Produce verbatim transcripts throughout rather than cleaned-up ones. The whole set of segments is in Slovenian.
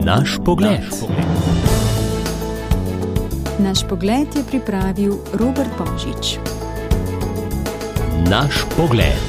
Naš pogled. Naš pogled je pripravil Robert Božič. Naš pogled.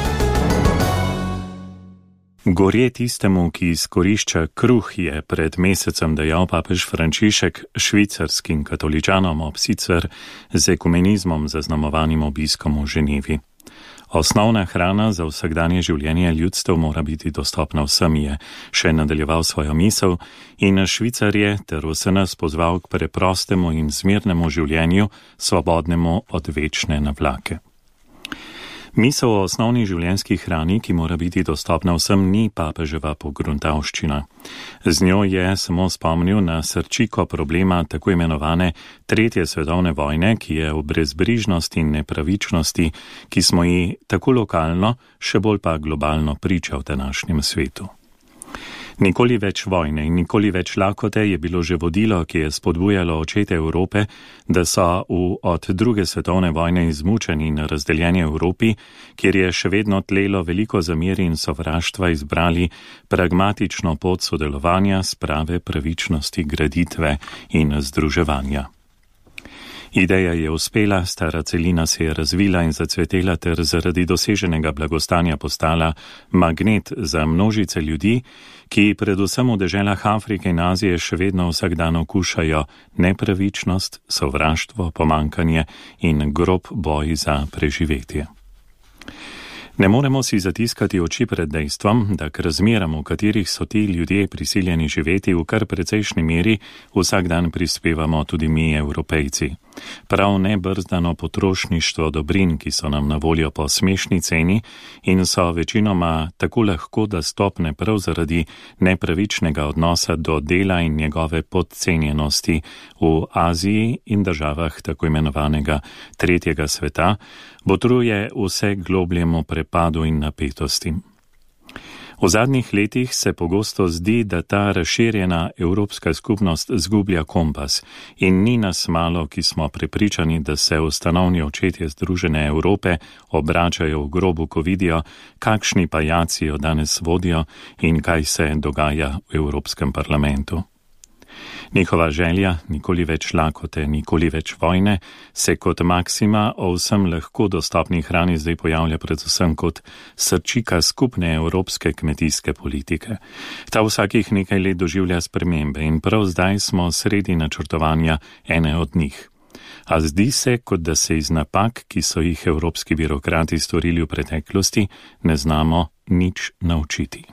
Gorje tistemu, ki izkorišča kruh, je pred mesecem dejal papež Frančišek švicarskim katoličanom ob sicer z ekumenizmom zaznamovanim obiskom v Ženevi. Osnovna hrana za vsakdanje življenje ljudstev mora biti dostopna vsem, je še nadaljeval svojo misel in Švicarje ter vse nas pozval k preprostemu in zmernemu življenju, svobodnemu od večne navlake. Misel o osnovni življenjski hrani, ki mora biti dostopna vsem, ni papeževa pogruntavščina. Z njo je samo spomnil na srčiko problema tako imenovane tretje svetovne vojne, ki je v brezbrižnosti in nepravičnosti, ki smo ji tako lokalno, še bolj pa globalno priča v današnjem svetu. Nikoli več vojne in nikoli več lakote je bilo že vodilo, ki je spodbujalo očete Evrope, da so v od druge svetovne vojne izmučeni in razdeljeni Evropi, kjer je še vedno tlelo veliko zameri in sovraštva, izbrali pragmatično pot sodelovanja, sprave, pravičnosti, graditve in združevanja. Ideja je uspela, stara celina se je razvila in zacvetela ter zaradi doseženega blagostanja postala magnet za množice ljudi, ki predvsem v deželah Afrike in Azije še vedno vsak dan okušajo nepravičnost, sovraštvo, pomankanje in grob boj za preživetje. Ne moremo si zatiskati oči pred dejstvom, da k razmeram, v katerih so ti ljudje prisiljeni živeti, v kar precejšnji meri vsak dan prispevamo tudi mi, Evropejci. Prav nebrzdano potrošništvo dobrin, ki so nam na voljo po smešni ceni in so večinoma tako lahko dostopne prav zaradi nepravičnega odnosa do dela in njegove podcenjenosti v Aziji in državah tako imenovanega tretjega sveta, botruje vse globljemu prepadu in napetosti. V zadnjih letih se pogosto zdi, da ta razširjena evropska skupnost zgublja kompas in ni nas malo, ki smo prepričani, da se ustanovni očetje Združene Evrope obračajo v grobu, ko vidijo, kakšni pajaci jo danes vodijo in kaj se dogaja v Evropskem parlamentu. Njihova želja, nikoli več lakote, nikoli več vojne, se kot maksima o vsem lahko dostopni hrani zdaj pojavlja predvsem kot srčika skupne evropske kmetijske politike. Ta vsakih nekaj let doživlja spremembe in prav zdaj smo sredi načrtovanja ene od njih. A zdi se, kot da se iz napak, ki so jih evropski birokrati storili v preteklosti, ne znamo nič naučiti.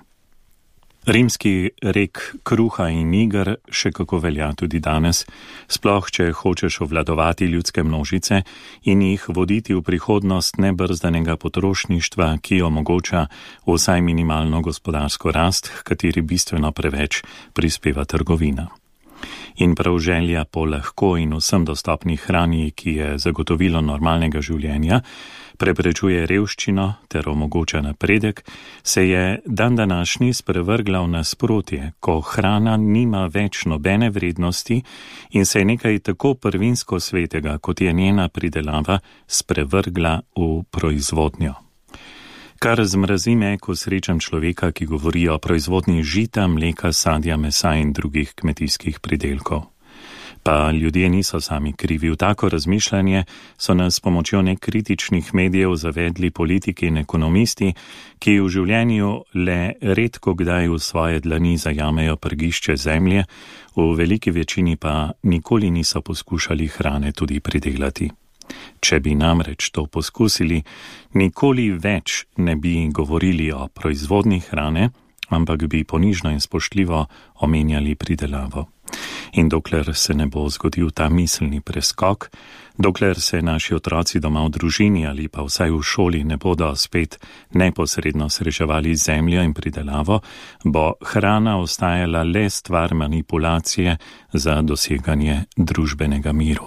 Rimski rek kruha in iger še kako velja tudi danes, sploh če hočeš obvladovati ljudske množice in jih voditi v prihodnost nebrzdanega potrošništva, ki omogoča vsaj minimalno gospodarsko rast, h kateri bistveno preveč prispeva trgovina. In prav želja po lahko in vsem dostopni hrani, ki je zagotovilo normalnega življenja, preprečuje revščino ter omogoča napredek, se je dan današnji sprevrgla v nasprotje, ko hrana nima več nobene vrednosti in se je nekaj tako prvinsko svetega, kot je njena pridelava, sprevrgla v proizvodnjo. Kar zmrazi me, ko srečam človeka, ki govori o proizvodnji žita, mleka, sadja, mesa in drugih kmetijskih pridelkov. Pa ljudje niso sami krivi. V tako razmišljanje so nas s pomočjo nekritičnih medijev zavedli politiki in ekonomisti, ki v življenju le redko kdaj v svoje dlani zajamejo prgišče zemlje, v veliki večini pa nikoli niso poskušali hrane tudi pridelati. Če bi namreč to poskusili, nikoli več ne bi govorili o proizvodnji hrane, ampak bi ponižno in spoštljivo omenjali pridelavo. In dokler se ne bo zgodil ta miselni preskok, dokler se naši otroci doma v družini ali pa vsaj v šoli ne bodo spet neposredno srečevali z zemljo in pridelavo, bo hrana ostajala le stvar manipulacije za doseganje družbenega miru.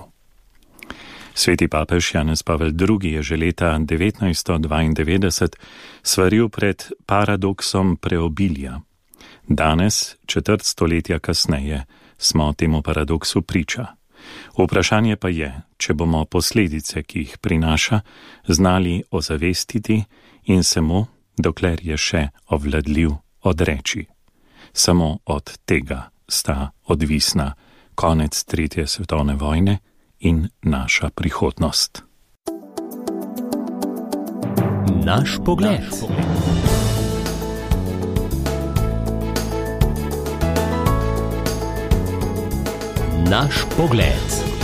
Sveti papež Janez Pavel drugi je že leta devetnajststo dvaindevetdeset svaril pred paradoksom preobilja. Danes, četrt stoletja kasneje, smo temu paradoksu priča. Vprašanje pa je, če bomo posledice, ki jih prinaša, znali ozavestiti in se mu, dokler je še ovladljiv, odreči. Samo od tega sta odvisna: konec tretje svetovne vojne in naša prihodnost. Naš pogled. Naš pogled.